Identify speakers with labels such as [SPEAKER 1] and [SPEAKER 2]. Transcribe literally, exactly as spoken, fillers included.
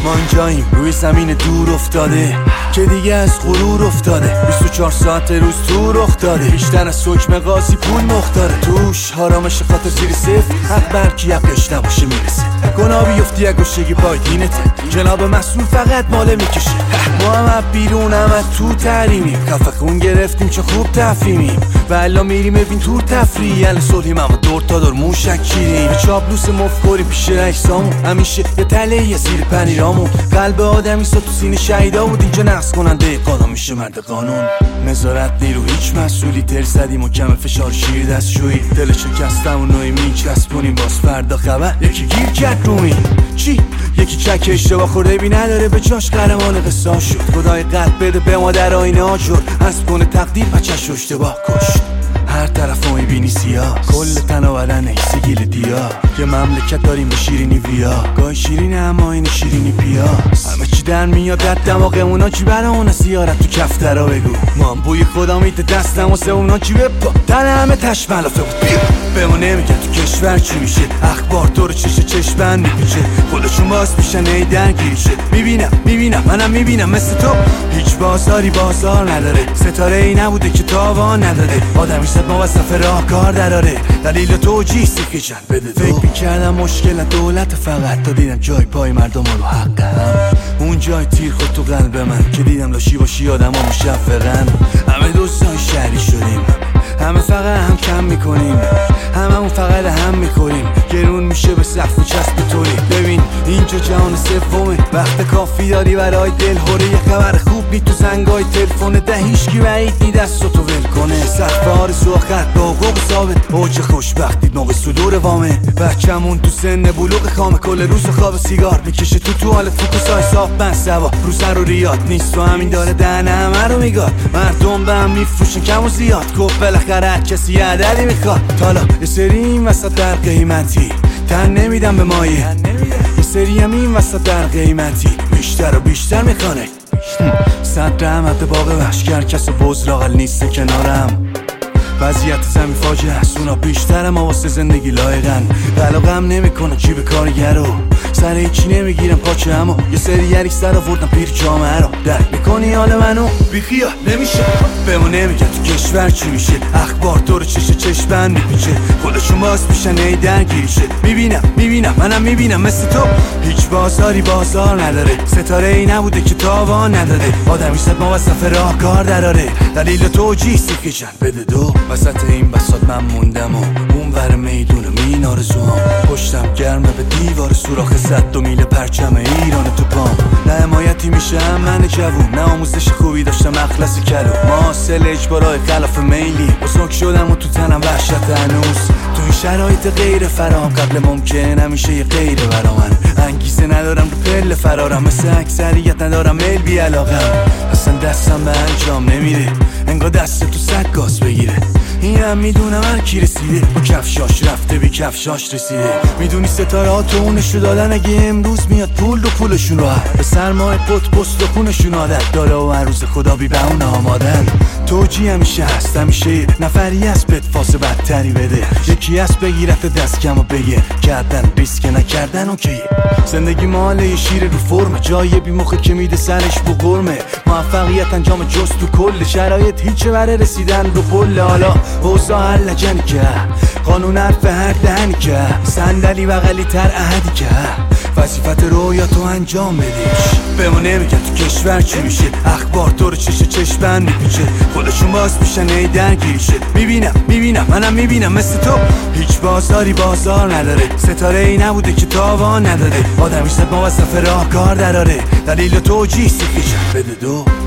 [SPEAKER 1] ما اینجاییم روی زمین دور افتاده که دیگه از غرور افتاده. بیست و چهار ساعت روز تو رخ داده، بیشتر از حکم قاضی پول مختاره. توش حرامش خاطر زیر صفر، حق برکی حقش نباشه میرسه. گناه بیفتی گوشگی پای دینته، جناب مسئول فقط ماله میکشه. ما هم بیرون هم تو تحریمیم، خفه خون گرفتیم چه خوب تفریمیم. و الا میریم ببین تور تفریح ال صلحیم، اما دور تا دور موشک کیریم. به چاپلوس مفکوری پیش اجسامون، همیشه یه تله یه زیر پنیرامون. قلب آدمی سا تو سینه شهیدا بود، اینجا نقص کننده قانون میشه مرد قانون. نظارت نیرو هیچ مسئولی، تر زدیم و کم فشار شیر دستشویی. دل شکستم و نوعی میچسبونیم، باز فردا خبر یکی گیر کرد روی چی؟ یکی چک اشتباه خورده بی نداره به جاش قهرمان قصه شد. خدای قلب بده به ما در آینه ها شد، از کنه تقدیر بچه‌ش اشتباه کشت. هر طرف رو میبینی سیاه، کل تن و بدن ایسی گیل دیا. یه مملکت داریم به شیرینی ویا، گاهی شیرینه اما این شیرینی پیاس. همه چی در میاد در دماغمونا، چی برامونه سیارت تو کفترا بگو. ما هم بوی خدا میده دستم و سه اونا چی بپا تن همه تش ملافه بود. بیا به ما نمیگن تو کشور چی میشه، اخبار تو رو چشه چشمن میپیچه. خودشون باز میشن ای درگیر شه. میبینم میبینم منم میبینم مثل تو، هیچ بازاری بازار نداره. ستاره ای نبوده که تاوان نداده، آدمی صد موظف راه کار دراره. دلیل توجیه سیخی جن بده تو. فکر میکردم مشکل دولت فقط، تا دیدم جای پای مردم رو حقم. اون جای تیر خود تو قلب من که دیدم لاشی باشی آدم ها مشفقن. همه دوستان شهری شدیم، همه فقط هم کم میکنیم، همه اون فقط هم میکنیم. گرون میشه به سقف چسب توری. ببین اینجا جهان سومه، وقت کافی داری برای دل هوره. یه خبر خوب نی تو زنگای تلفن ده، هیچکی بعید نی دستو تو ول کنه. سقف آرزو آخر با حقوق ثابت، اوج خوشبختی موقع صدور وامه. بچمون تو سن بلوغ خامه، کل روز خواب سیگار میکشه تو توالت. فوکوسای صاف بند سوا رو سر و ریاد نیست، و همین داره دهنه همه رو میگاد. مردم به هم میفروشن کم و زیاد، گفت بالاخره کسی عددی میخواد. تالا یه سری این وسط در قیمتی تن نمیدم به مایه، یه سری هم این وسط در قیمتی بیشتر و بیشتر میخوانه. صد رحمت باقی وحشگر، کس و بوز لاغل نیست کنارم. وضعیت زمین فاجعه است، اونا بیشتر ما واسه زندگی لایقن. قلقم نمیکنه چی به کارگرو، سر هیچی نمیگیرم پاچه، اما یه سری یری سر آوردن پیر جامعه رو. درک میکنی حال منو بیخیال نمیشه، بهمون نمیگن تو کشور چی میشه. اخبار تو رو چشه چشمن میپیچه، خودشون باز میشن ای درگیر شه. میبینم میبینم منم میبینم مثل تو، هیچ بازاری بازار نداره. ستاره ای نبوده که تاوان نداده، آدمی صد موظف راه کار دراره. دلیل توجیه سیخی جن بده دو. وسط این بساط من موندم و اون ور میدون مین آرزوام. پشتم گرمه به دیوار سوراخ صد دو میل پرچم ایران تو پام. نه حمایتی میشه من جوون، نه آموزش خوبی داشتم اخلاص کلو. ما حاصل اجبارای خلاف میلی، بزرگ شدم و تو تنم وحشت هنوز. تو این شرایط غیر فرام قبل ممکن همیشه یه غیر برا من. انگیزه ندارم رو پل فرارم، مثل اکثریت ندارم میل بی علاقم. اصلا دستم به انجام نمیره، انگار دست تو سگ گاز بگیره. اینم میدونم هر کی رسیده با کفشاش رفته بی کفشاش رسیده. میدونی ستاره ها تو اونشو دادن، اگه امروز میاد پول دو پولشون رو به سرمایه پت پست و خونشون عادت داره و هر روز خدا بی به اون آمادن. توجی همیشه هست، همیشه نفری هست بهت فاس بدتری بده. یکی هست بگیرت دست کم و بگه کردن ریسک نکردن اوکیه. زندگی ماله یه شیر رو فرمه، جای بی مخه که میده سرش بو قرمه. موفقیت انجام جز تو کل شرایط هیچه بره رسیدن رو پل. حالا اوضاع هر لجنی که قانون حرف هر دهنی که صندلی بغلی تر اهدی که وظیفت رویا تو انجام بدیش. به ما نمیگن تو کشور چی میشه، اخبار تو رو چشه چشمن میپیچه. خودشون باز میشن ای درگیر شه. میبینم میبینم منم میبینم مثل تو، هیچ بازاری بازار نداره. ستاره ای نبوده که تاوان نداده، آدمی صد موظف راه کار دراره. دلیل توجیه سیخی جن بده دو.